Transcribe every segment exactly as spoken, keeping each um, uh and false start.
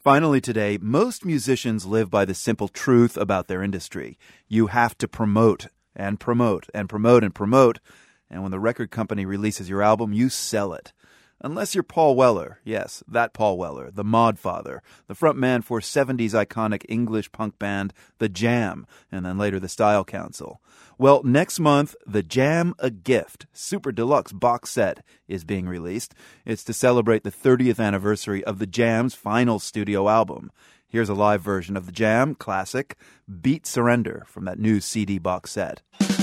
Finally today, most musicians live by the simple truth about their industry. You have to promote and promote and promote and promote. And when the record company releases your album, you sell it. Unless you're Paul Weller. Yes, that Paul Weller, the mod father, the front man for seventies iconic English punk band The Jam, and then later the Style Council. Well, next month, The Jam A Gift, Super Deluxe box set, is being released. It's to celebrate the thirtieth anniversary of The Jam's final studio album. Here's a live version of The Jam classic, Beat Surrender, from that new C D box set.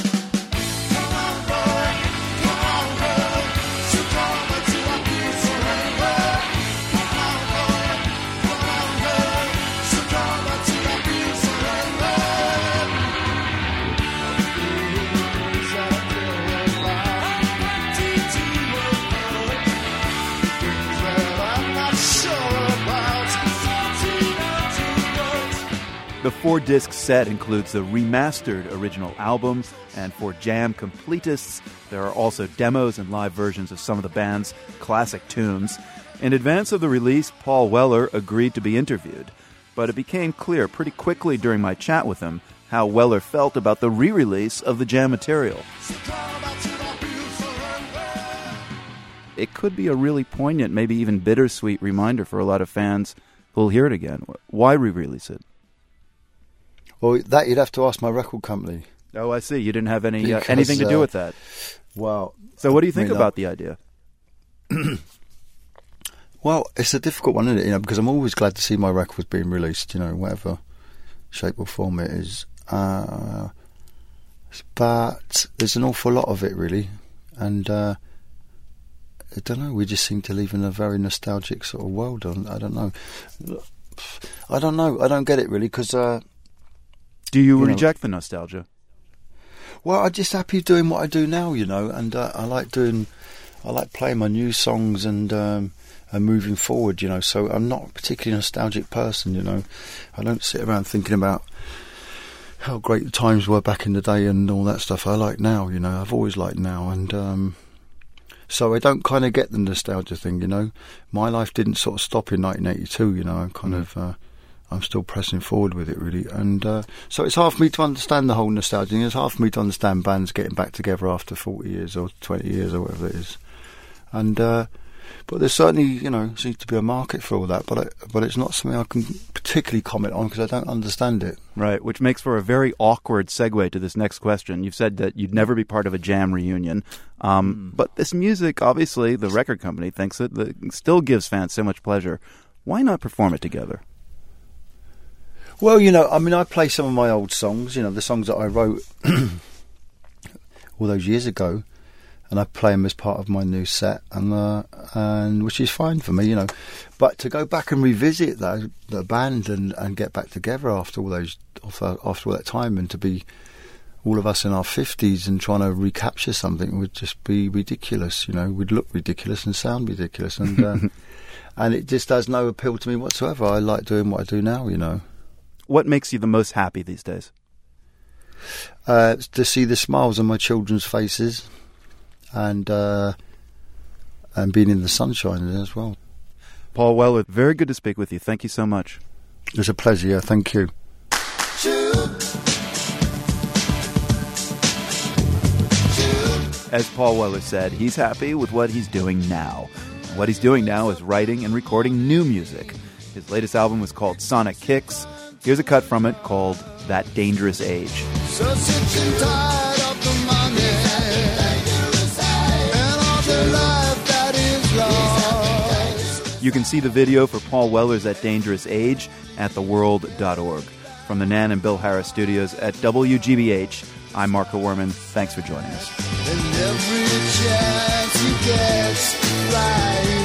The four-disc set includes the remastered original album, and for Jam completists, there are also demos and live versions of some of the band's classic tunes. In advance of the release, Paul Weller agreed to be interviewed, but it became clear pretty quickly during my chat with him how Weller felt about the re-release of the Jam material. It could be a really poignant, maybe even bittersweet reminder for a lot of fans who'll hear it again. Why re-release it? Well, that you'd have to ask my record company. Oh, I see. You didn't have any because, uh, anything to do uh, with that. Well, so what do you think I mean, about uh, the idea? Well, it's a difficult one, isn't it? You know, because I'm always glad to see my records being released. You know, whatever shape or form it is. Uh, but there's an awful lot of it, really, and uh, I don't know. We just seem to live in a very nostalgic sort of world. I don't know. I don't know. I don't get it really because. Uh, Do you, you reject know, the nostalgia? Well, I'm just happy doing what I do now, you know, and uh, I like doing, I like playing my new songs and um, and moving forward, you know. So I'm not a particularly nostalgic person, you know. I don't sit around thinking about how great the times were back in the day and all that stuff. I like now, you know. I've always liked now, and um, so I don't kind of get the nostalgia thing, you know. My life didn't sort of stop in nineteen eighty-two, you know. I'm kind mm. of. Uh, I'm still pressing forward with it, really. And uh, so it's hard for me to understand the whole nostalgia. It's hard for me to understand bands getting back together after forty years or twenty years or whatever it is. And uh, but there's certainly, you know, seems to be a market for all that. But I, but it's not something I can particularly comment on because I don't understand it. Right, which makes for a very awkward segue to this next question. You've said that you'd never be part of a Jam reunion. Um, mm. But this music, obviously, the record company thinks it, it still gives fans so much pleasure. Why not perform it together? Well, you know, I mean, I play some of my old songs, you know, the songs that I wrote all those years ago, and I play them as part of my new set, and uh, and which is fine for me, you know. But to go back and revisit that, the band and, and get back together after all those after, after all that time, and to be all of us in our fifties and trying to recapture something would just be ridiculous, you know. We'd look ridiculous and sound ridiculous, and uh, and it just has no appeal to me whatsoever. I like doing what I do now, you know. What makes you the most happy these days? Uh, to see the smiles on my children's faces and uh, and being in the sunshine as well. Paul Weller, very good to speak with you. Thank you so much. It's a pleasure, yeah. Thank you. As Paul Weller said, he's happy with what he's doing now. What he's doing now is writing and recording new music. His latest album was called Sonic Kicks. Here's a cut from it called That Dangerous Age. So sick and tired of the money and all the life that is lost. You can see the video for Paul Weller's That Dangerous Age at the world dot org. From the Nan and Bill Harris studios at W G B H, I'm Marco Werman. Thanks for joining us. And every chance he gets to fly